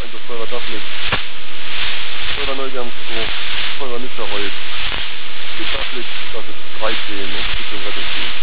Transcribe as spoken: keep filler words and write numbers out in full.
das Feuerwehr Dachlik. Feuerwehr Neugerms zwei, Feuerwehr Nizzarold. Die Dachlik, das ist dreizehn, ne? Richtung Rettungsdienst.